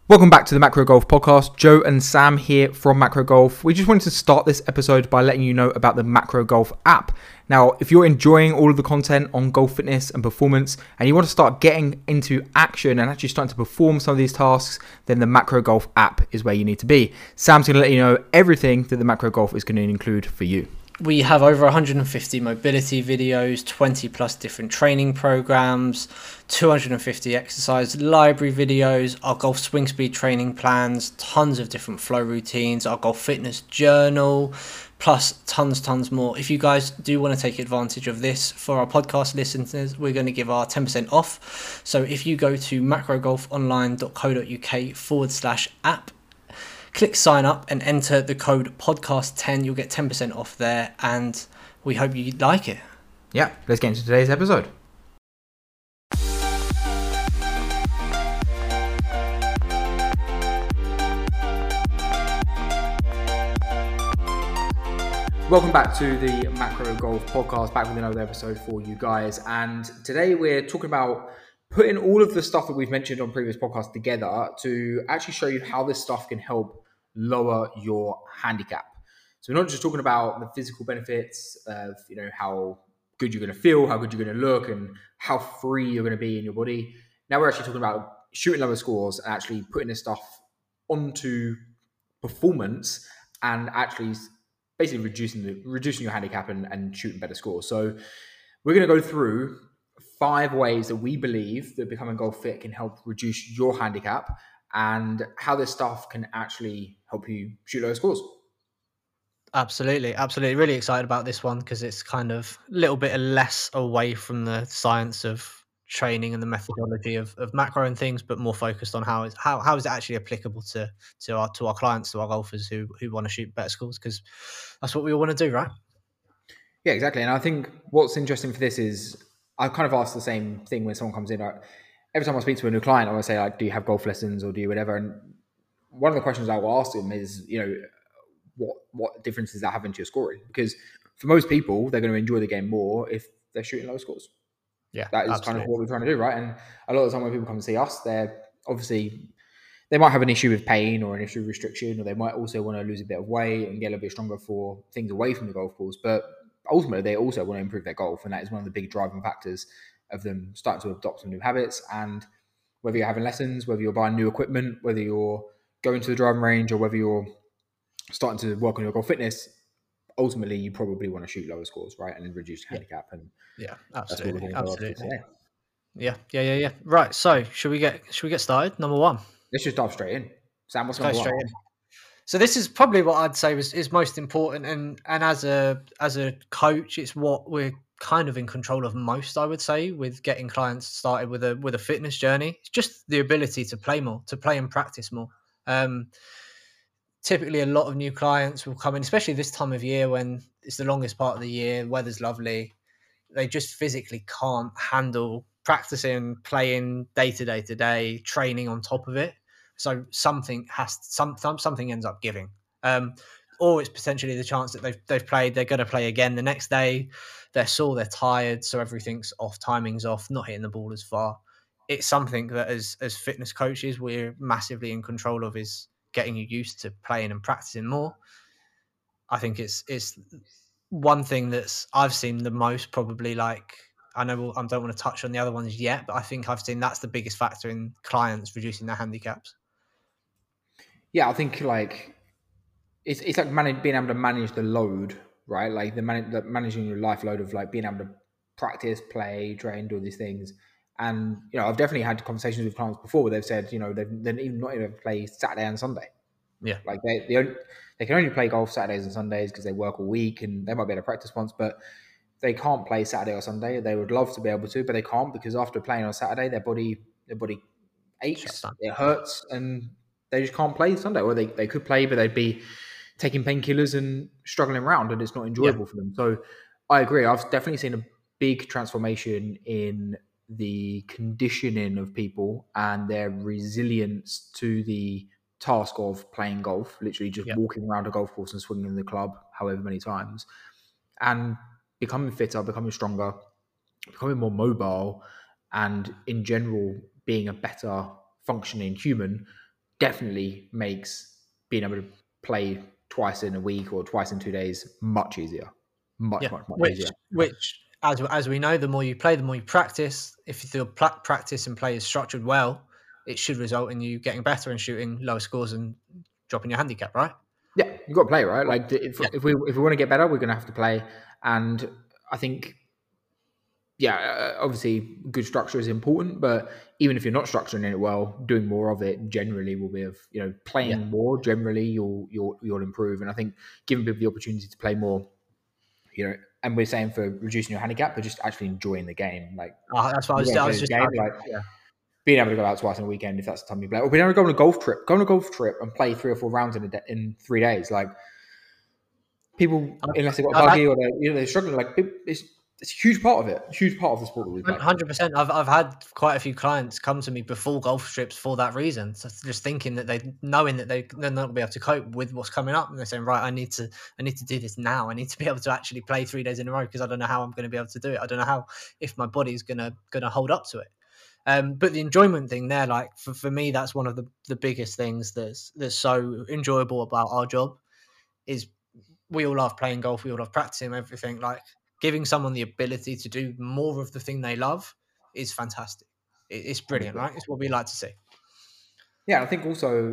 Welcome back to the Macro Golf Podcast. Joe and Sam here from Macro Golf. We just wanted to start this episode by letting you know about the Macro Golf app. Now, if you're enjoying all of the content on golf fitness and performance and you want to start getting into action and actually starting to perform some of these tasks, then the Macro Golf app is where you need to be. Sam's going to let you know everything that the Macro Golf is going to include for you. We have over 150 mobility videos, 20 plus different training programs, 250 exercise library videos, our golf swing speed training plans, tons of different flow routines, our golf fitness journal, plus tons more. If you guys do want to take advantage of this, for our podcast listeners, we're going to give our 10% off. So if you go to macrogolfonline.co.uk/app, click sign up and enter the code podcast10. You'll get 10% off there, and we hope you like it. Yeah, let's get into today's episode. Welcome back to the Macro Golf Podcast, back with another episode for you guys. And today we're talking about putting all of the stuff that we've mentioned on previous podcasts together to actually show you how this stuff can help lower your handicap. So we're not just talking about the physical benefits of, how good you're going to feel, how good you're going to look, and how free you're going to be in your body. Now we're actually talking about shooting lower scores and actually putting this stuff onto performance and actually basically reducing your handicap and shooting better scores. So we're going to go through 5 ways that we believe that becoming golf fit can help reduce your handicap and how this stuff can actually help you shoot lower scores. Absolutely. Really excited about this one because it's kind of a little bit less away from the science of training and the methodology of macro and things, but more focused on how is it actually applicable to our clients, to our golfers who want to shoot better scores, because that's what we all want to do, right? Yeah, exactly. And I think what's interesting for this is I kind of ask the same thing when someone comes in. Every time I speak to a new client, I want to say, do you have golf lessons or do you whatever? And one of the questions I will ask them is, what difference is that having to your scoring? Because for most people, they're going to enjoy the game more if they're shooting low scores. Yeah, that is absolutely kind of what we're trying to do, right? And a lot of the time when people come and see us, they might have an issue with pain or an issue with restriction, or they might also want to lose a bit of weight and get a little bit stronger for things away from the golf course. But ultimately, they also want to improve their golf, and that is one of the big driving factors of them starting to adopt some new habits. And whether you're having lessons, whether you're buying new equipment, whether you're going to the driving range, or whether you're starting to work on your golf fitness, ultimately you probably want to shoot lower scores, right, and reduce handicap. And yeah, absolutely. Yeah. Right. So should we get started? Number 1. Let's just dive straight in. Sam, what's number 1? So this is probably what I'd say is most important, and as a coach, it's what we're kind of in control of most, I would say, with getting clients started with a fitness journey. It's just the ability to play more, to play and practice more. Typically, a lot of new clients will come in, especially this time of year when it's the longest part of the year, weather's lovely. They just physically can't handle practicing, playing day to day, training on top of it. So something ends up giving, or it's potentially the chance that they've played, they're going to play again the next day. They're sore, they're tired, so everything's off, timing's off, not hitting the ball as far. It's something that as fitness coaches we're massively in control of, is getting you used to playing and practicing more. I think it's one thing that's I've seen the most, probably. Like, I know I don't want to touch on the other ones yet, but I think I've seen that's the biggest factor in clients reducing their handicaps. Yeah, I think it's like being able to manage the load, right? Like managing your life load of like being able to practice, play, train, do all these things. And I've definitely had conversations with clients before where they've said, they're even not even play Saturday and Sunday. Yeah, like they can only play golf Saturdays and Sundays because they work all week, and they might be able to practice once, but they can't play Saturday or Sunday. They would love to be able to, but they can't, because after playing on Saturday, their body aches, it hurts, and they just can't play Sunday. Or they could play, but they'd be taking painkillers and struggling around, and it's not enjoyable for them. So I agree. I've definitely seen a big transformation in the conditioning of people and their resilience to the task of playing golf, literally just walking around a golf course and swinging the club however many times, and becoming fitter, becoming stronger, becoming more mobile, and in general being a better functioning human definitely makes being able to play twice in a week or twice in 2 days much easier. Much easier. Which as we know, the more you play, the more you practice. If you do practice and play is structured well, it should result in you getting better and shooting lower scores and dropping your handicap, right? Yeah, you've got to play, right? Like Yeah. if we want to get better, we're going to have to play. And I think, obviously good structure is important, but even if you're not structuring it well, doing more of it generally will be of, Yeah. playing more generally you'll improve. And I think giving people the opportunity to play more, and we're saying for reducing your handicap, but just actually enjoying the game. Like That's what I was just game, like being able to go out twice in a weekend if that's the time you play, or being able to go on a golf trip, and play 3 or 4 rounds in 3 days. Like people, unless they've got a buggy or they're struggling, like it's a huge part of it, a huge part of the sport that we play. 100%. I've had quite a few clients come to me before golf trips for that reason. So just thinking that knowing that they're not going to be able to cope with what's coming up, and they're saying, right, I need to do this now. I need to be able to actually play 3 days in a row because I don't know how I'm going to be able to do it. I don't know how if my body's gonna hold up to it. But the enjoyment thing there, like for me, that's one of the biggest things that's so enjoyable about our job is we all love playing golf. We all love practicing everything. Like giving someone the ability to do more of the thing they love is fantastic. It's brilliant, right? It's what we like to see. Yeah, I think also,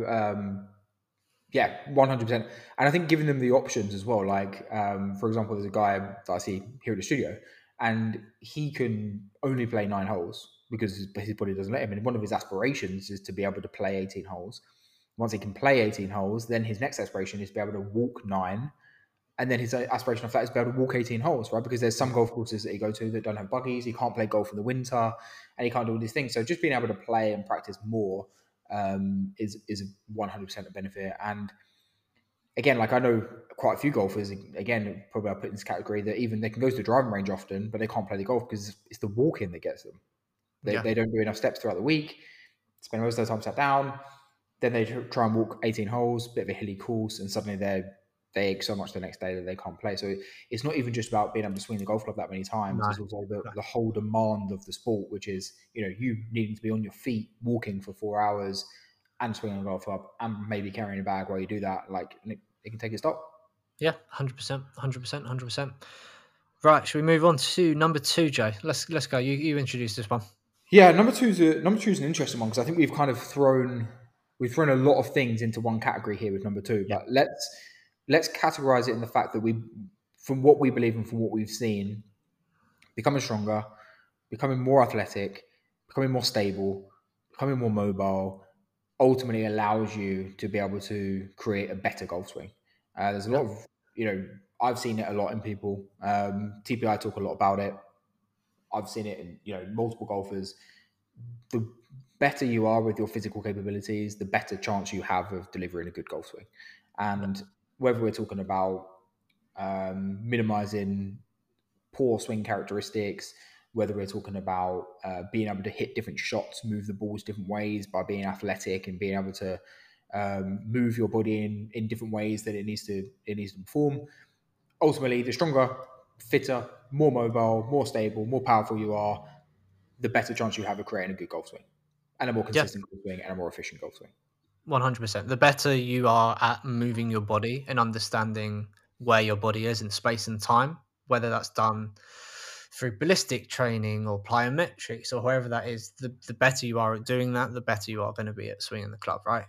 100%. And I think giving them the options as well. Like, for example, there's a guy that I see here at the studio, and he can only play 9 holes because his body doesn't let him. And one of his aspirations is to be able to play 18 holes. Once he can play 18 holes, then his next aspiration is to be able to walk 9. And then his aspiration of that is to be able to walk 18 holes, right? Because there's some golf courses that he go to that don't have buggies. He can't play golf in the winter, and he can't do all these things. So just being able to play and practice more is 100% a benefit. And again, like I know quite a few golfers, again, probably I'll put in this category that even they can go to the driving range often, but they can't play the golf because it's the walking that gets them. They don't do enough steps throughout the week, spend most of their time sat down. Then they try and walk 18 holes, bit of a hilly course, and suddenly they ache so much the next day that they can't play. So it's not even just about being able to swing the golf club that many times. No. It's also the whole demand of the sport, which is, you needing to be on your feet, walking for 4 hours and swinging a golf club and maybe carrying a bag while you do that. Like it can take a stop. Yeah, 100%, 100%, 100%. Right, should we move on to number 2, Joe? Let's go. You introduce this one. Yeah, number two is an interesting one because I think we've kind of thrown a lot of things into one category here with number 2. But let's categorize it in the fact that from what we believe and from what we've seen, becoming stronger, becoming more athletic, becoming more stable, becoming more mobile, ultimately allows you to be able to create a better golf swing. There's a lot of, I've seen it a lot in people. TPI talk a lot about it. I've seen it in, multiple golfers. The better you are with your physical capabilities, the better chance you have of delivering a good golf swing. And whether we're talking about minimizing poor swing characteristics, whether we're talking about being able to hit different shots, move the balls different ways by being athletic and being able to move your body in different ways that it needs to perform. Ultimately, the stronger, fitter, more mobile, more stable, more powerful you are, the better chance you have of creating a good golf swing and a more consistent golf swing and a more efficient golf swing. 100%. The better you are at moving your body and understanding where your body is in space and time, whether that's done through ballistic training or plyometrics or wherever that is, the better you are at doing that, the better you are going to be at swinging the club, right?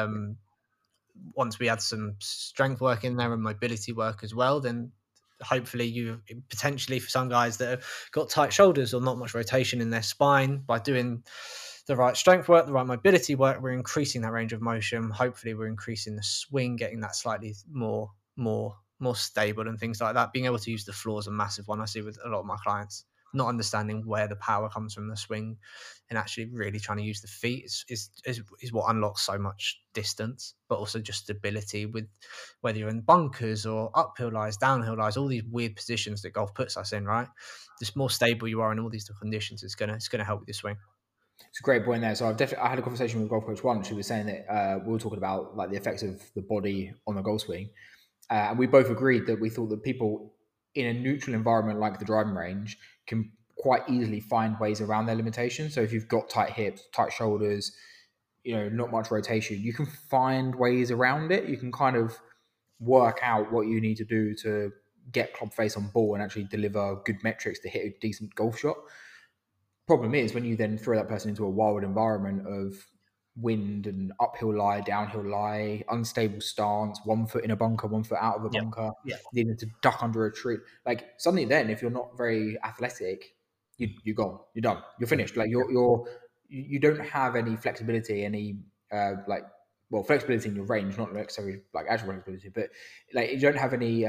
Once we add some strength work in there and mobility work as well, then hopefully you potentially, for some guys that have got tight shoulders or not much rotation in their spine, by doing the right strength work, the right mobility work, we're increasing that range of motion. Hopefully we're increasing the swing, getting that slightly more stable and things like that. Being able to use the floor is a massive one I see with a lot of my clients. Not understanding where the power comes from the swing and actually really trying to use the feet is what unlocks so much distance, but also just stability with whether you're in bunkers or uphill lies, downhill lies, all these weird positions that golf puts us in, right? The more stable you are in all these different conditions, it's gonna help with your swing. It's a great point there. So I had a conversation with golf coach once. She was saying that we were talking about like the effects of the body on the golf swing, and we both agreed that we thought that people in a neutral environment like the driving range can quite easily find ways around their limitations. So if you've got tight hips, tight shoulders, not much rotation, you can find ways around it. You can kind of work out what you need to do to get club face on ball and actually deliver good metrics to hit a decent golf shot. Problem is when you then throw that person into a wild environment of wind and uphill lie, downhill lie, unstable stance, 1 foot in a bunker, 1 foot out of a bunker, needing to duck under a tree. Like suddenly then, if you're not very athletic, you're gone. You're done. You're finished. Like you don't have any flexibility, any flexibility in your range, not necessarily like actual flexibility, but like you don't have any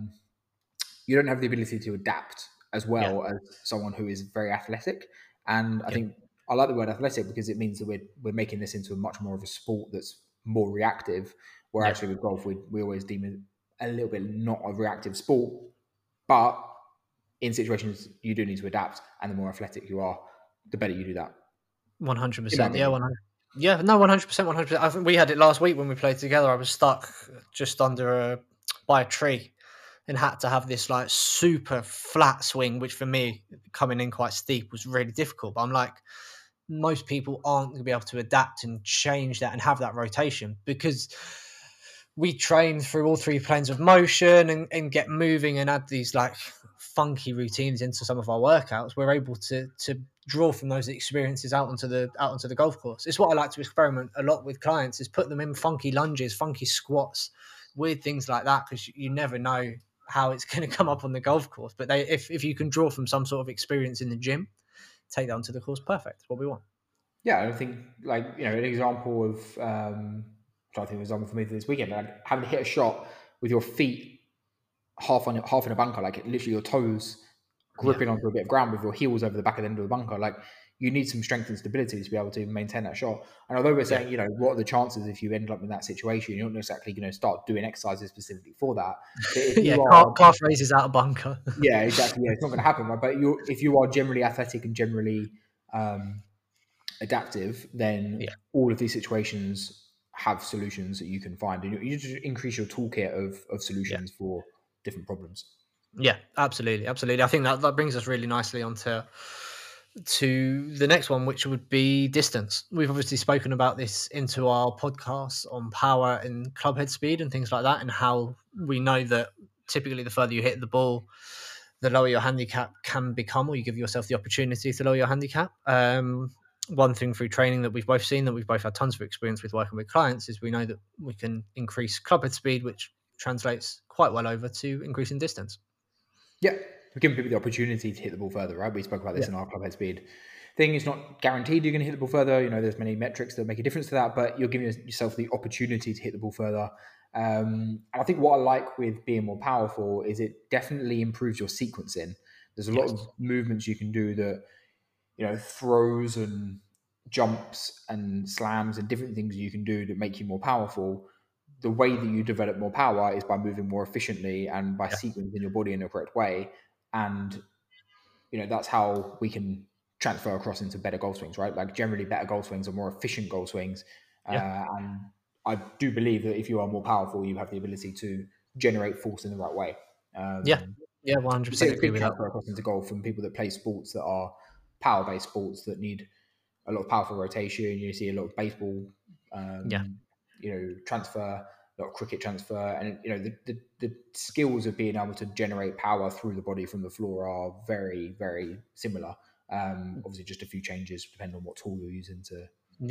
you don't have the ability to adapt as well as someone who is very athletic. And I think I like the word athletic because it means that we're making this into a much more of a sport that's more reactive, where actually with golf we always deem it a little bit not a reactive sport, but in situations you do need to adapt, and the more athletic you are, the better you do that. 100%. Yeah, 100. Yeah, no, 100%, 100%. I think we had it last week when we played together. I was stuck just by a tree and had to have this like super flat swing, which for me, coming in quite steep, was really difficult. But I'm like, most people aren't going to be able to adapt and change that and have that rotation because we train through all three planes of motion and get moving and add these like funky routines into some of our workouts. We're able to draw from those experiences out onto the golf course. It's what I like to experiment a lot with clients, is put them in funky lunges, funky squats, weird things like that, because you never know how it's going to come up on the golf course. But if you can draw from some sort of experience in the gym, take that onto the course, perfect. It's what we want. Yeah, I think like an example of I think an example for me for this weekend, like having to hit a shot with your feet half in a bunker, like literally your toes gripping onto a bit of ground with your heels over the back of the end of the bunker. Like you need some strength and stability to be able to maintain that shot. And although we're saying, what are the chances if you end up in that situation, you're not exactly going to start doing exercises specifically for that. Calf raises out a bunker. Yeah, exactly. Yeah, it's not going to happen. Right? But if you are generally athletic and generally adaptive, then all of these situations have solutions that you can find, and you just increase your toolkit of solutions for different problems. Yeah, absolutely. I think that brings us really nicely onto the next one, which would be distance. We've obviously spoken about this into our podcasts on power and club head speed and things like that, and how we know that typically the further you hit the ball, the lower your handicap can become, or you give yourself the opportunity to lower your handicap. One thing through training that we've both seen, that we've both had tons of experience with working with clients, is we know that we can increase club head speed, which translates quite well over to increasing distance. Yeah, we're giving people the opportunity to hit the ball further, right? We spoke about this in our club head speed thing. It's not guaranteed you're going to hit the ball further. There's many metrics that make a difference to that, but you're giving yourself the opportunity to hit the ball further. And I think what I like with being more powerful is it definitely improves your sequencing. There's a lot of movements you can do that, throws and jumps and slams and different things you can do that make you more powerful. The way that you develop more power is by moving more efficiently and by sequencing your body in the correct way. And, that's how we can transfer across into better golf swings, right? Like generally better golf swings are more efficient golf swings. And I do believe that if you are more powerful, you have the ability to generate force in the right way. 100% agree with that. Across into golf from people that play sports that are power-based sports that need a lot of powerful rotation. You see a lot of baseball, transfer, a lot of cricket transfer, and the skills of being able to generate power through the body from the floor are very, very similar. Obviously, just a few changes depending on what tool you're using to.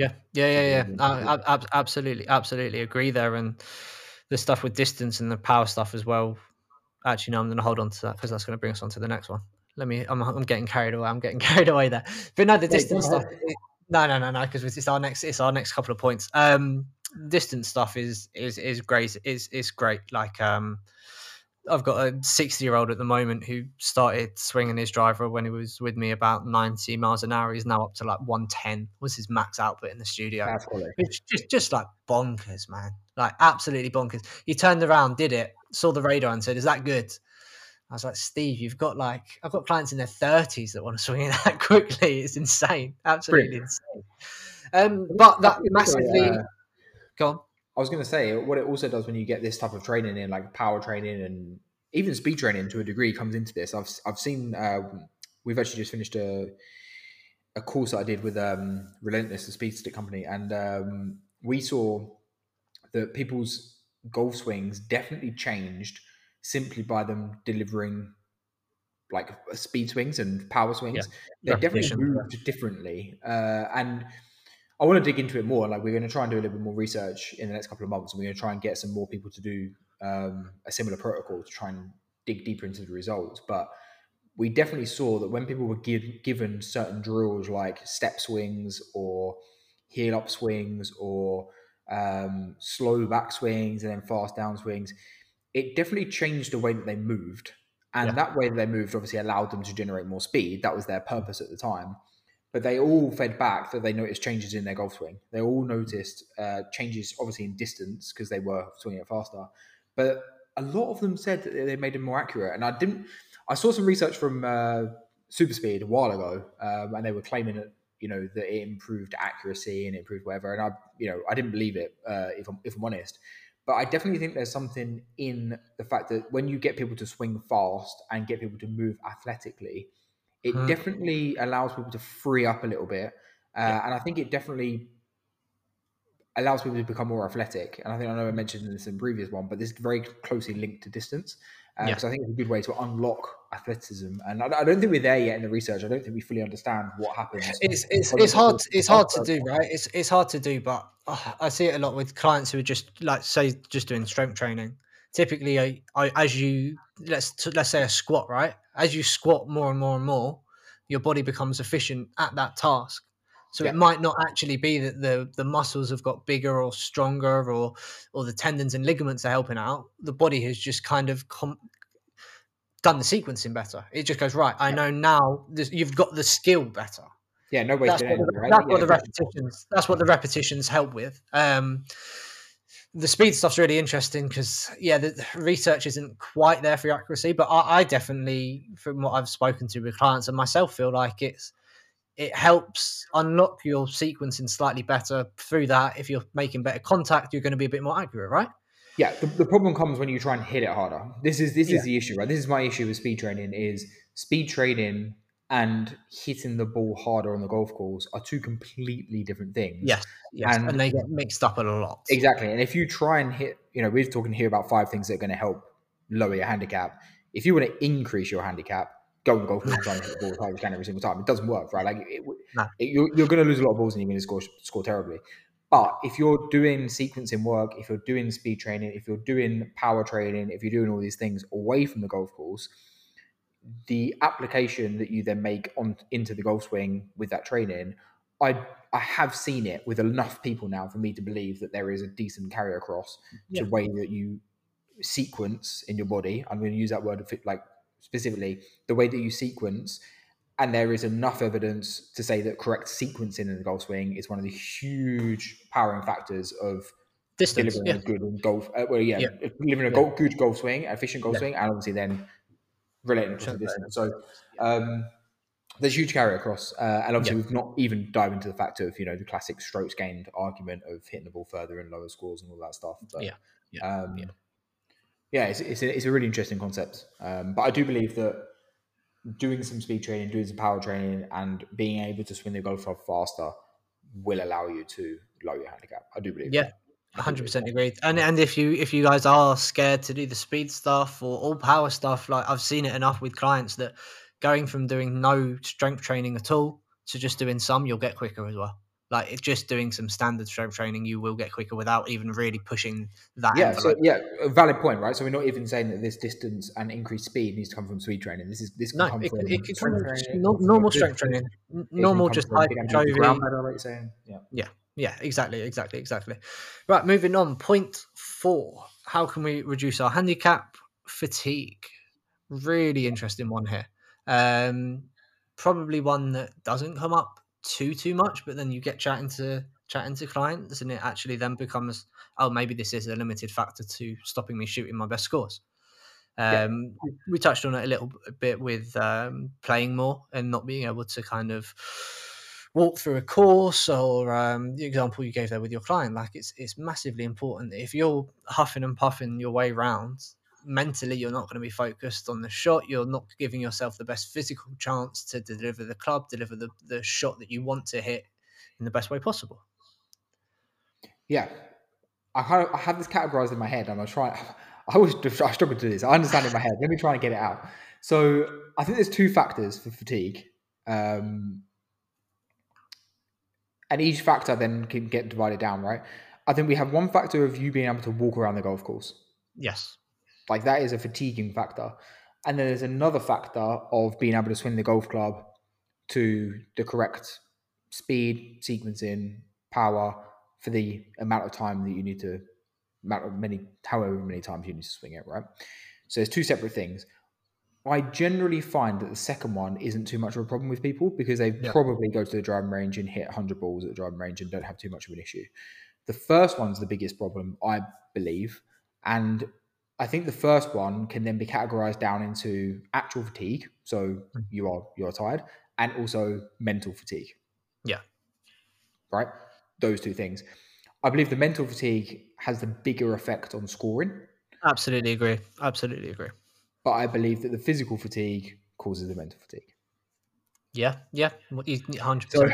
Absolutely agree there. And the stuff with distance and the power stuff as well. Actually, no, I'm going to hold on to that because that's going to bring us on to the next one. I'm getting carried away. I'm getting carried away there. But no, the distance stuff. No, because it's our next couple of points. Distance stuff is great. It's great. Like I've got a 60-year-old at the moment who started swinging his driver when he was with me about 90 miles an hour. He's now up to like 110 was his max output in the studio. That's cool. It's just like bonkers, man. Like absolutely bonkers. He turned around, did it, saw the radar and said, "Is that good?" I was like, "Steve, I've got clients in their 30s that want to swing it that quickly. It's insane. Absolutely insane." But that massively... Go on. I was going to say, what it also does when you get this type of training in, like power training and even speed training to a degree comes into this. I've seen, we've actually just finished a a course that I did with Relentless, the speed stick company, and we saw that people's golf swings definitely changed simply by them delivering like speed swings and power Yeah, swings. They definitely repetition. moved differently, and I want to dig into it more. Like we're going to try and do a little bit more research in the next couple of months, and we're going to try and get some more people to do a similar protocol to try and dig deeper into the results. But we definitely saw that when people were given certain drills like step swings or heel up swings or slow back swings and then fast down swings, it definitely changed the way that they moved. And Yeah. that way that they moved obviously allowed them to generate more speed. That was their purpose at the time. But they all fed back that they noticed changes in their golf swing. They all noticed changes, obviously in distance because they were swinging it faster. But a lot of them said that they made them more accurate. And I saw some research from Super Speed a while ago, and they were claiming that that it improved accuracy and it improved whatever. And I didn't believe it if I'm honest. But I definitely think there's something in the fact that when you get people to swing fast and get people to move athletically, it definitely allows people to free up a little bit. Yeah. And I think it definitely allows people to become more athletic. And I know I mentioned this in the previous one, but this is very closely linked to distance. Because I think it's a good way to unlock athleticism. And I don't think we're there yet in the research. I don't think we fully understand what happens. It's hard to do, right? It's hard to do, but I see it a lot with clients who are just like say just doing strength training. Typically, as you let's say a squat, right? As you squat more and more and more, your body becomes efficient at that task. So it might not actually be that the muscles have got bigger or stronger or the tendons and ligaments are helping out. The body has just kind of done the sequencing better. It just goes, right, I know now you've got the skill better. Yeah, no wasted energy, right? That's what the repetitions help with. The speed stuff's really interesting because the research isn't quite there for accuracy, but I definitely, from what I've spoken to with clients and myself, feel like it helps unlock your sequencing slightly better through that. If you're making better contact, you're going to be a bit more accurate, right? Yeah, the problem comes when you try and hit it harder. This is the issue, right? This is my issue with speed training is speed training and hitting the ball harder on the golf course are two completely different things. Yes, and they get mixed up a lot. Exactly. And if you try and hit, we're talking here about 5 things that are going to help lower your handicap. If you want to increase your handicap, go on the golf course and try and hit the ball as hard as you can every single time. It doesn't work, right? Like you're going to lose a lot of balls and you're going to score terribly. But if you're doing sequencing work, if you're doing speed training, if you're doing power training, if you're doing all these things away from the golf course, the application that you then make into the golf swing with that training, I have seen it with enough people now for me to believe that there is a decent carry across to the way that you sequence in your body. I'm going to use that word like specifically the way that you sequence. And there is enough evidence to say that correct sequencing in the golf swing is one of the huge powering factors of distance, delivering a good golf. Delivering a good golf swing, efficient golf swing, and obviously then relating to distance. So there's huge carry across, and obviously we've not even dived into the fact of the classic strokes gained argument of hitting the ball further and lower scores and all that stuff. But it's a really interesting concept. But I do believe that doing some speed training, doing some power training, and being able to swing the golf club faster will allow you to lower your handicap. I do believe that. 100% agreed. And if you guys are scared to do the speed stuff or all power stuff, like I've seen it enough with clients that going from doing no strength training at all to just doing some, you'll get quicker as well. Like it's just doing some standard strength training, you will get quicker without even really pushing that envelope. So a valid point, right? So we're not even saying that this distance and increased speed needs to come from speed training. This can come from strength training, normal strength training, normal just hypertrophy. Yeah, exactly. Right, moving on. Point 4. How can we reduce our handicap? Fatigue. Really interesting one here. Probably one that doesn't come up too much, but then you get chatting to clients and it actually then becomes, oh, maybe this is a limited factor to stopping me shooting my best scores. We touched on it a little bit with playing more and not being able to kind of walk through a course, or the example you gave there with your client. Like it's massively important. If you're huffing and puffing your way round, mentally you're not going to be focused on the shot. You're not giving yourself the best physical chance to deliver the club, deliver the shot that you want to hit in the best way possible. Yeah. I have this categorized in my head, and I struggle to do this. I understand it in my head. Let me try and get it out. So I think there's two factors for fatigue. And each factor then can get divided down, right? I think we have one factor of you being able to walk around the golf course. Yes. Like that is a fatiguing factor. And then there's another factor of being able to swing the golf club to the correct speed, sequencing, power for the amount of time that you need to, however many times you need to swing it, right? So there's two separate things. I generally find that the second one isn't too much of a problem with people because they probably go to the driving range and hit 100 balls at the driving range and don't have too much of an issue. The first one's the biggest problem, I believe. And I think the first one can then be categorized down into actual fatigue. So you're tired, and also mental fatigue. Yeah. Right? Those two things. I believe the mental fatigue has the bigger effect on scoring. Absolutely agree. But I believe that the physical fatigue causes the mental fatigue. Yeah, 100%. So,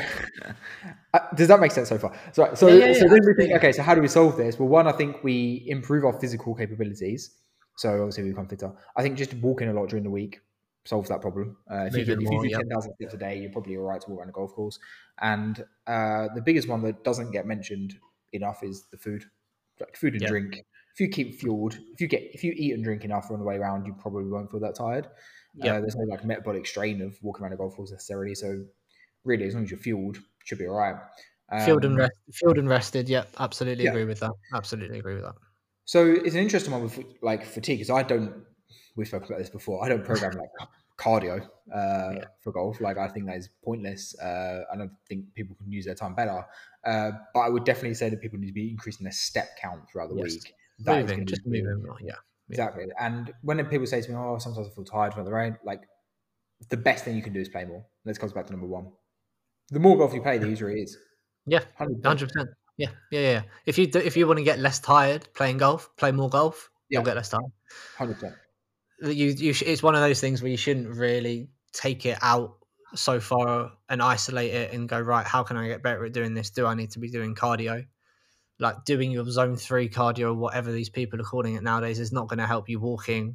does that make sense so far? So then we think, okay, so how do we solve this? Well, one, I think we improve our physical capabilities. So obviously we become fitter. I think just walking a lot during the week solves that problem. If you do 10,000 steps a day, you're probably all right to walk around a golf course. And the biggest one that doesn't get mentioned enough is the food, like food and drink. If you keep fueled, if you eat and drink enough on the way around, you probably won't feel that tired. There's no like metabolic strain of walking around a golf course necessarily. So really, as long as you're fueled, you should be all right. Fueled and rested. Yeah, absolutely agree with that. Absolutely agree with that. So it's an interesting one with like fatigue because we've spoken about this before. I don't program like cardio for golf. Like I think that is pointless. I don't think people can use their time better. But I would definitely say that people need to be increasing their step count throughout the week. Moving more. Yeah. Exactly. And when people say to me, "Oh, sometimes I feel tired from the rain," like the best thing you can do is play more. This comes back to number one. The more golf you play, the easier it is. Yeah, 100%. Yeah. If you want to get less tired playing golf, play more golf. You'll get less tired. 100%. It's one of those things where you shouldn't really take it out so far and isolate it and go, right, how can I get better at doing this? Do I need to be doing cardio? Like doing your zone 3 cardio or whatever these people are calling it nowadays is not going to help you walking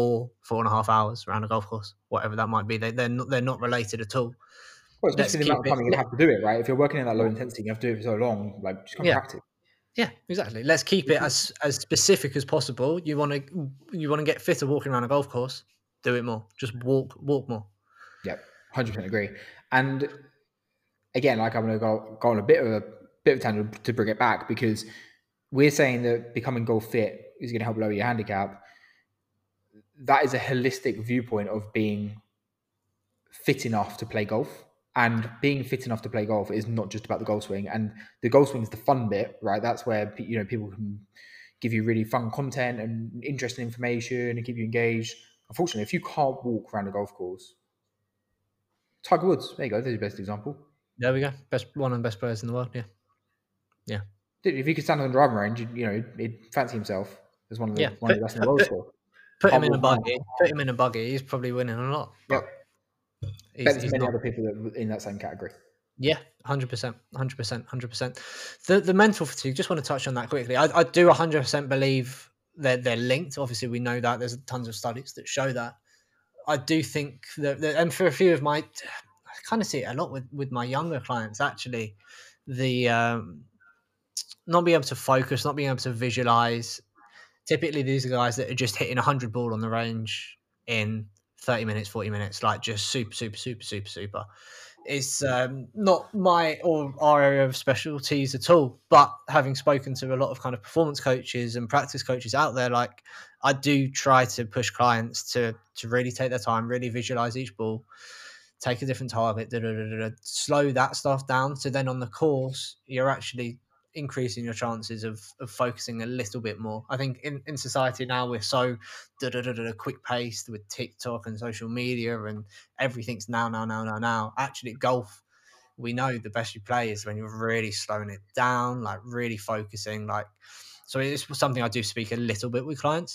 4.5 hours around a golf course, whatever that might be. They're not related at all. Well, especially the amount of time you have to do it, right? If you're working in that low intensity, you have to do it for so long. Like, just come practice. Yeah, exactly. Let's keep it as specific as possible. You want to get fitter walking around a golf course, do it more. Just walk more. Yeah, 100% agree. And again, like I'm going to go on a bit of a tangent to bring it back because we're saying that becoming golf fit is going to help lower your handicap. That is a holistic viewpoint of being fit enough to play golf. And being fit enough to play golf is not just about the golf swing. And the golf swing is the fun bit, right? That's where people can give you really fun content and interesting information and keep you engaged. Unfortunately, if you can't walk around a golf course, Tiger Woods, there you go. There's your best example. There we go. One of the best players in the world. Yeah. Dude, if he could stand on the driving range, he'd fancy himself as one of the best in the world. Put him in a buggy. He's probably winning a lot. Yep. There's many other people that in that same category. Yeah, 100%. The mental fatigue, just want to touch on that quickly. I do 100% believe that they're linked. Obviously, we know that. There's tons of studies that show that. I do think that and for a few of I kind of see it a lot with my younger clients, actually. The not being able to focus, not being able to visualize. Typically, these are guys that are just hitting 100 ball on the range in 30 minutes, 40 minutes, like just super. It's not my or our area of specialties at all, but having spoken to a lot of kind of performance coaches and practice coaches out there, like I do try to push clients to really take their time, really visualize each ball, take a different target, slow that stuff down. So then on the course, you're actually increasing your chances of focusing a little bit more. I think in society now we're so quick paced with TikTok and social media and everything's now. Actually, golf, we know the best you play is when you're really slowing it down, like really focusing. Like, so it's something I do speak a little bit with clients.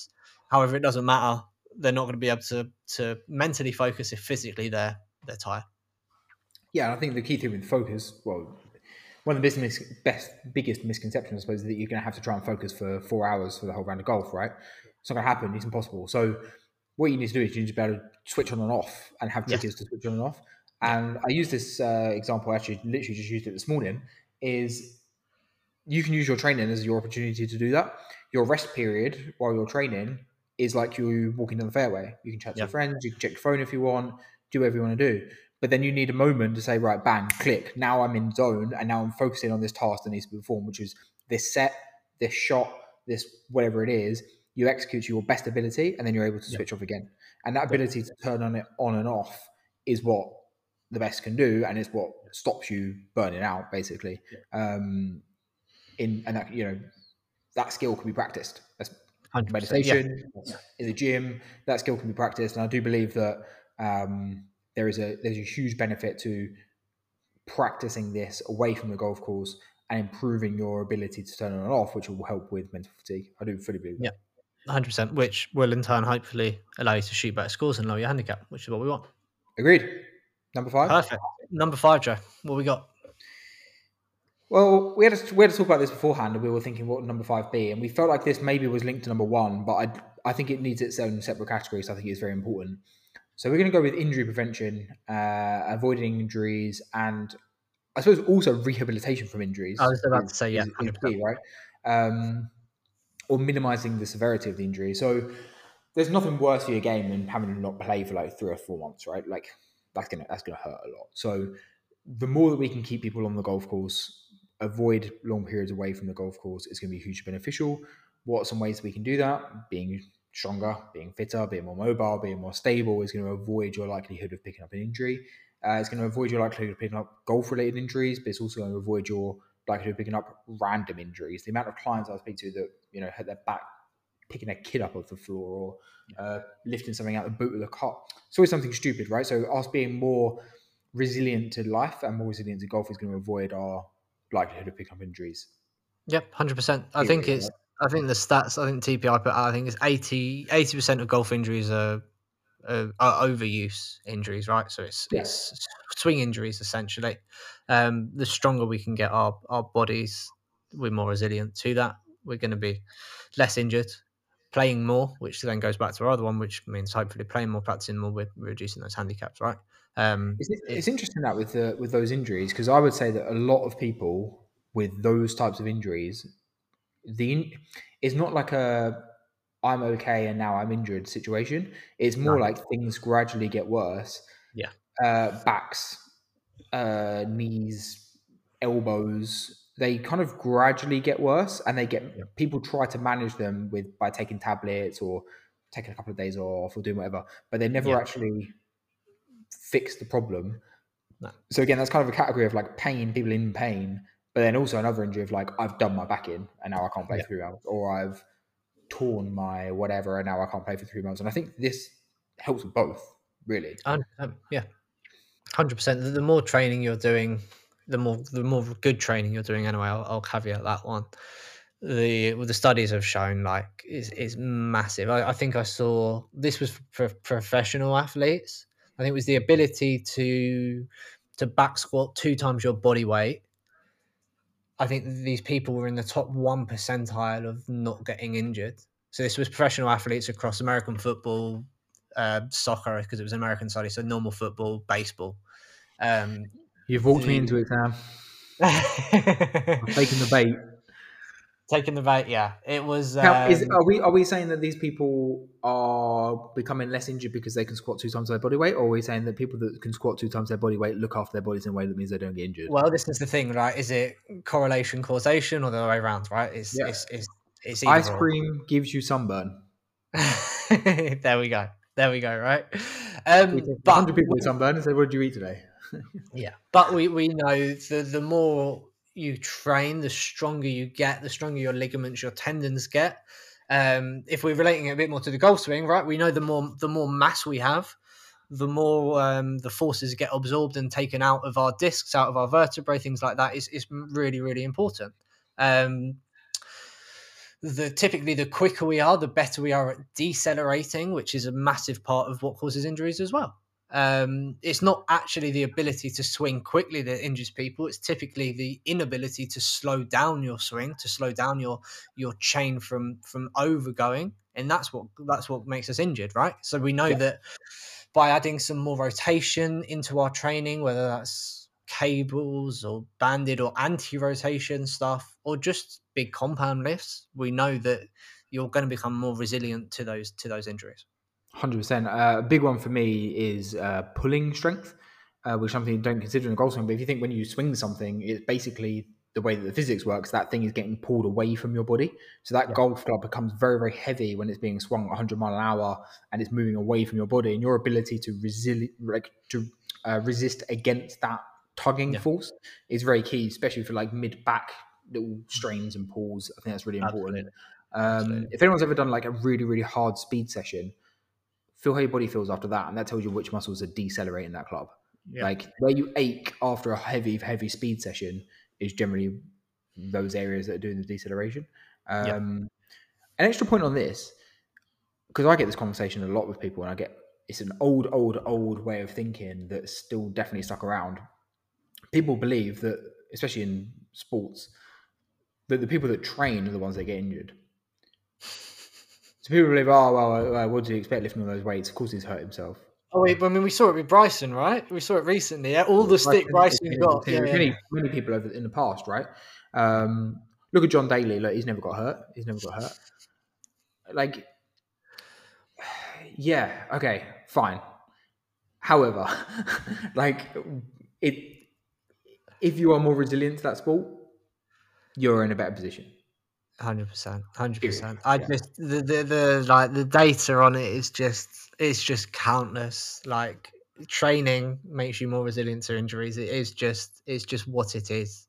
However, it doesn't matter. They're not going to be able to mentally focus if physically they're tired. Yeah, and I think the key thing with focus, well, one of the biggest misconceptions, I suppose, is that you're going to have to try and focus for 4 hours for the whole round of golf, right? It's not going to happen. It's impossible. So what you need to do is you need to be able to switch on and off and have triggers to switch on and off. And I use this example, actually, literally just used it this morning, is you can use your training as your opportunity to do that. Your rest period while you're training is like you walking down the fairway. You can chat to your friends, you can check your phone if you want, do whatever you want to do. But then you need a moment to say, right, bang, click. Now I'm in zone and now I'm focusing on this task that needs to be performed, which is this set, this shot, this whatever it is. You execute to your best ability and then you're able to switch off again. And that ability to turn on it on and off is what the best can do, and it's what stops you burning out, basically. And that, you know, that skill can be practiced. That's meditation in the gym. That skill can be practiced, and I do believe that there's a huge benefit to practicing this away from the golf course and improving your ability to turn on and off, which will help with mental fatigue. I do fully believe that. 100%, which will in turn hopefully allow you to shoot better scores and lower your handicap, which is what we want. Agreed. Number 5. Perfect. Number 5, Joe. What we got? Well, we had to talk about this beforehand, and we were thinking what would number 5 be, and we felt like this maybe was linked to number 1, but I think it needs its own separate category, so I think it's very important. So we're going to go with injury prevention, avoiding injuries, and I suppose also rehabilitation from injuries. I was about to say, is key, right? Or minimizing the severity of the injury. So there's nothing worse for your game than having to not play for like 3 or 4 months, right? Like that's gonna hurt a lot. So the more that we can keep people on the golf course, avoid long periods away from the golf course, is going to be hugely beneficial. What are some ways we can do that? Being stronger, being fitter, being more mobile, being more stable is going to avoid your likelihood of picking up an injury. It's going to avoid your likelihood of picking up golf-related injuries, but it's also going to avoid your likelihood of picking up random injuries. The amount of clients I speak to that, you know, had their back picking a kid up off the floor or lifting something out the boot of the car. It's always something stupid, right? So us being more resilient to life and more resilient to golf is going to avoid our likelihood of picking up injuries. Yep, 100%. I think the stats, I think TPI put out, I think it's 80% of golf injuries are overuse injuries, right? So it's swing injuries essentially. The stronger we can get our bodies, we're more resilient to that. We're going to be less injured, playing more, which then goes back to our other one, which means hopefully playing more, practicing more, we're reducing those handicaps, right? It's interesting that with those injuries, because I would say that a lot of people with those types of injuries, it's not like a I'm okay and now I'm injured situation. It's more like things gradually get worse. Yeah. Backs, knees, elbows, they kind of gradually get worse, and people try to manage them by taking tablets or taking a couple of days off or doing whatever, but they never actually fix the problem. No. So again, that's kind of a category of like people in pain, but then also another injury of like I've done my back in and now I can't play for 3 hours, or I've torn my whatever and now I can't play for 3 months. And I think this helps with both, really. 100%. The more training you're doing, the more good training you're doing anyway. I'll caveat that one. The studies have shown like is massive. I think I saw this was for professional athletes. I think it was the ability to back squat 2 times your body weight. I think these people were in the top 1 percentile of not getting injured. So this was professional athletes across American football, soccer, because it was an American study, so normal football, baseball. You've walked me into it, Sam. Taking the bait. Taking the bait, yeah. It was. Now, are we saying that these people are becoming less injured because they can squat 2 times their body weight, or are we saying that people that can squat 2 times their body weight look after their bodies in a way that means they don't get injured? Well, this is the thing, right? Is it correlation, causation, or the other way around? Right? It's ice cream gives you sunburn. There we go. Right? 100 people with sunburn and say, "What did you eat today?" Yeah, but we know the more you train, the stronger you get, the stronger your ligaments, your tendons get. If we're relating it a bit more to the golf swing, right? We know the more mass we have, the more the forces get absorbed and taken out of our discs, out of our vertebrae, things like that is really, really important. typically the quicker we are, the better we are at decelerating, which is a massive part of what causes injuries as well. It's not actually the ability to swing quickly that injures people. It's typically the inability to slow down your swing, to slow down your chain from overgoing, and that's what makes us injured, right? So we know that by adding some more rotation into our training, whether that's cables or banded or anti-rotation stuff, or just big compound lifts, we know that you're going to become more resilient to those injuries. 100%. A big one for me is pulling strength, which is something you don't consider in golf swing. But if you think when you swing something, it's basically the way that the physics works, that thing is getting pulled away from your body. So that golf club becomes very, very heavy when it's being swung 100 mile an hour and it's moving away from your body. And your ability to resist against that tugging force is very key, especially for like mid-back little strains and pulls. I think that's really important. If anyone's ever done like a really, really hard speed session, feel how your body feels after that, and that tells you which muscles are decelerating that club. Like where you ache after a heavy speed session is generally those areas that are doing the deceleration. An extra point on this, because I get this conversation a lot with people, and it's an old way of thinking that's still definitely stuck around. People believe that, especially in sports, that the people that train are the ones that get injured. So people believe, what do you expect lifting all those weights? Of course he's hurt himself. Oh, I mean, we saw it with Bryson, right? We saw it recently. All the stick Bryson got. Many people in the past, right? Look at John Daly. Look, he's never got hurt. Like, yeah, okay, fine. However, like, if you are more resilient to that sport, you're in a better position. 100%. I just the data on it is just countless. Like, training makes you more resilient to injuries. It's just what it is.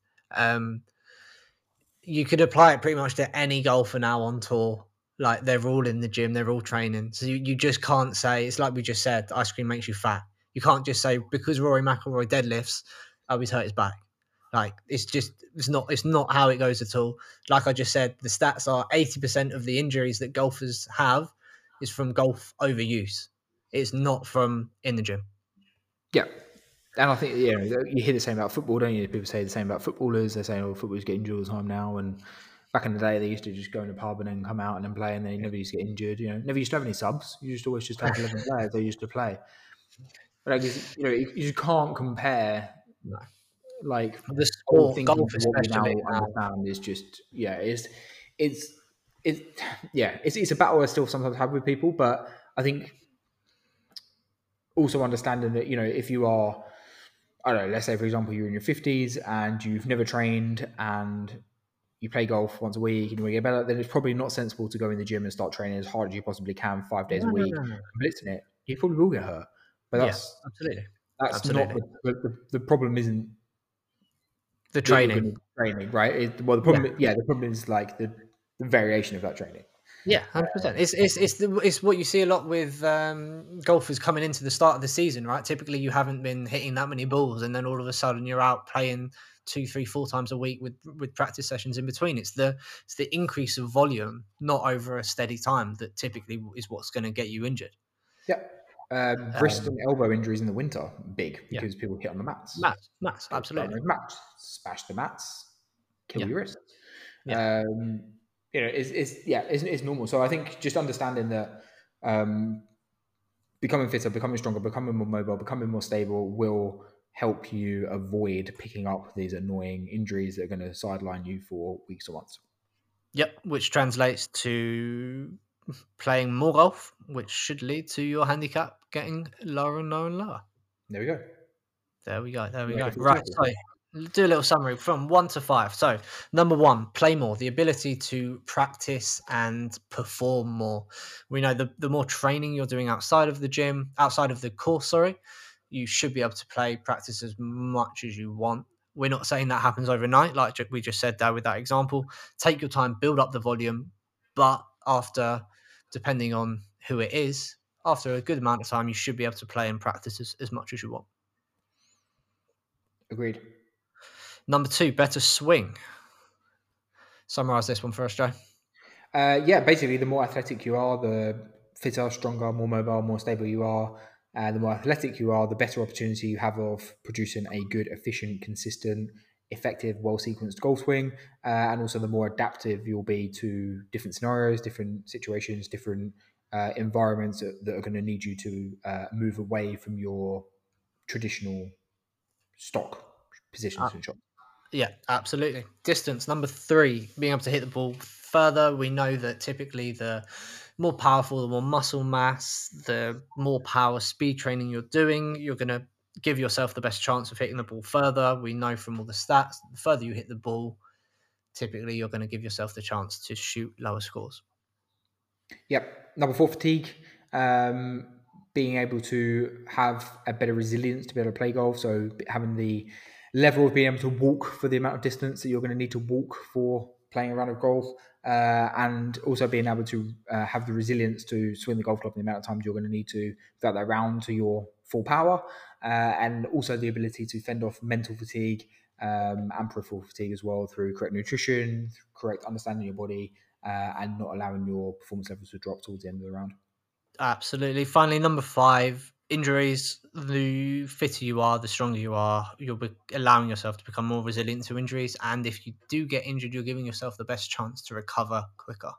You could apply it pretty much to any golfer now on tour. Like, they're all in the gym, they're all training. So you just can't say, it's like we just said, ice cream makes you fat. You can't just say because Rory McIlroy deadlifts, he's hurt his back. Like, it's not how it goes at all. Like I just said, the stats are 80% of the injuries that golfers have is from golf overuse. It's not from in the gym. Yeah. And I think, you hear the same about football, don't you? People say the same about footballers. They're saying, footballers get injured all the time now. And back in the day, they used to just go in the pub and then come out and then play, and they never used to get injured. Never used to have any subs. You always just have 11 players they used to play. But you just can't compare. No. Like, the sport, golf especially now understand is just it's a battle I still sometimes have with people, but I think also understanding that if you are, I don't know, let's say for example you're in your 50s and you've never trained and you play golf once a week and you want to get better, then it's probably not sensible to go in the gym and start training as hard as you possibly can 5 days a week. Blitzing it, you probably will get hurt. But absolutely. Not the problem. Isn't the training, right? The problem is like the variation of that training. Yeah, 100%. It's what you see a lot with golfers coming into the start of the season, right? Typically, you haven't been hitting that many balls, and then all of a sudden you're out playing 2, 3, 4 times a week with practice sessions in between. It's the increase of volume, not over a steady time, that typically is what's going to get you injured. Yeah. Wrist and elbow injuries in the winter, big, because people hit on the mats. Mats, absolutely. Mats, smash the mats, kill your wrists. Yeah. It's normal. So I think just understanding that becoming fitter, becoming stronger, becoming more mobile, becoming more stable will help you avoid picking up these annoying injuries that are going to sideline you for weeks or months. Yep, which translates to playing more golf, which should lead to your handicap getting lower and lower and lower. There we go. Right, so do a little summary from 1 to 5. So, number 1, play more. The ability to practice and perform more. We know the more training you're doing outside of the gym, outside of the course, you should be able to practice as much as you want. We're not saying that happens overnight, like we just said there with that example. Take your time, build up the volume, but after, depending on who it is, after a good amount of time, you should be able to play and practice as much as you want. Agreed. Number 2, better swing. Summarize this one for us, Joe. Yeah, basically, the more athletic you are, the fitter, stronger, more mobile, more stable you are. The more athletic you are, the better opportunity you have of producing a good, efficient, consistent, effective, well sequenced golf swing. And also, the more adaptive you'll be to different scenarios, different situations, different environments that are going to need you to move away from your traditional stock positions and shots. Yeah, absolutely. Distance, number 3, being able to hit the ball further. We know that typically the more powerful, the more muscle mass, the more power speed training you're doing, you're going to give yourself the best chance of hitting the ball further. We know from all the stats, the further you hit the ball, typically you're going to give yourself the chance to shoot lower scores. Yep. Number 4, fatigue. Being able to have a better resilience to be able to play golf. So having the level of being able to walk for the amount of distance that you're going to need to walk for playing a round of golf, and also being able to have the resilience to swing the golf club in the amount of times you're going to need to throughout that round to your full power, and also the ability to fend off mental fatigue and peripheral fatigue as well through correct nutrition, correct understanding of your body, and not allowing your performance levels to drop towards the end of the round. Absolutely. Finally, number 5, injuries. The fitter you are, the stronger you are, you'll be allowing yourself to become more resilient to injuries. And if you do get injured, you're giving yourself the best chance to recover quicker.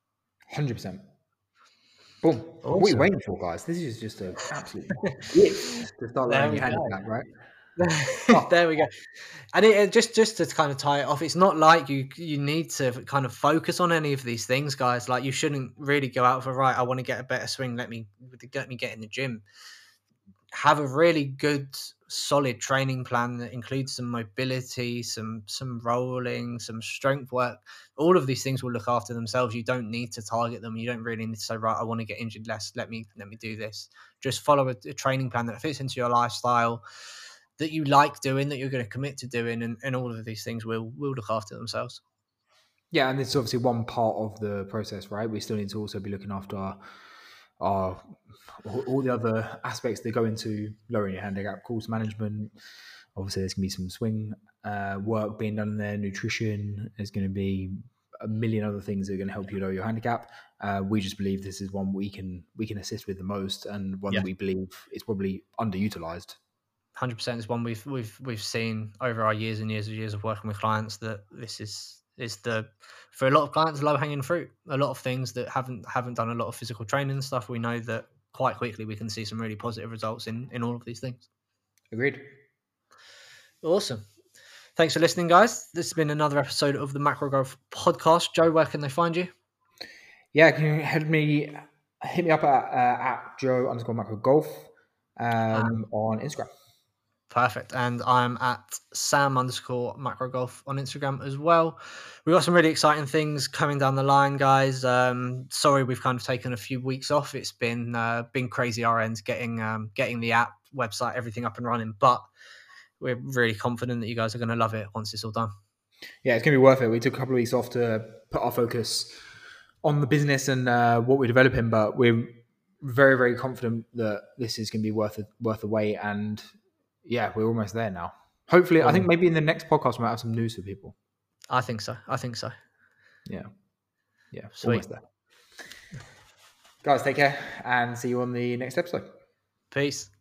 100%. Boom. What are you Awesome. waiting for, guys? This is just an absolute gift to start There learning we your go. handicap, right? Oh, There we go. And just to kind of tie it off, it's not like you need to kind of focus on any of these things, guys. Like, you shouldn't really go out for, right, I want to get a better swing. Let me get in the gym. Have a really good, solid training plan that includes some mobility, some rolling, some strength work. All of these things will look after themselves. You don't need to target them. You don't really need to say, right, I want to get injured less. Let me do this. Just follow a training plan that fits into your lifestyle, that you like doing, that you're going to commit to doing, and all of these things will look after themselves. yeah, and it's obviously one part of the process, right? We still need to also be looking after our all the other aspects that go into lowering your handicap, course management. Obviously, there's going to be some swing work being done in there, nutrition. There's going to be a million other things that are going to help you lower your handicap. We just believe this is one we can assist with the most, and one Yeah, that we believe is probably underutilized. 100% is one we've seen over our years and years of working with clients, that this is the, for a lot of clients, low hanging fruit. A lot of things that haven't done a lot of physical training and stuff. We know that quite quickly we can see some really positive results in all of these things. Agreed. Awesome. Thanks for listening, guys. This has been another episode of the Macro Growth Podcast. Joe, where can they find you? Yeah, can you hit me up at Joe_macro_golf on Instagram. Perfect. And I'm at Sam_macrogolf on Instagram as well. We've got some really exciting things coming down the line, guys. Sorry, we've kind of taken a few weeks off. It's been crazy our end getting the app, website, everything up and running. But we're really confident that you guys are going to love it once it's all done. Yeah, it's going to be worth it. We took a couple of weeks off to put our focus on the business and what we're developing, but we're very, very confident that this is going to be worth the wait. And yeah, we're almost there now. Hopefully, I think maybe in the next podcast we might have some news for people. I think so. Yeah, Sweet. Almost there. Guys, take care and see you on the next episode. Peace.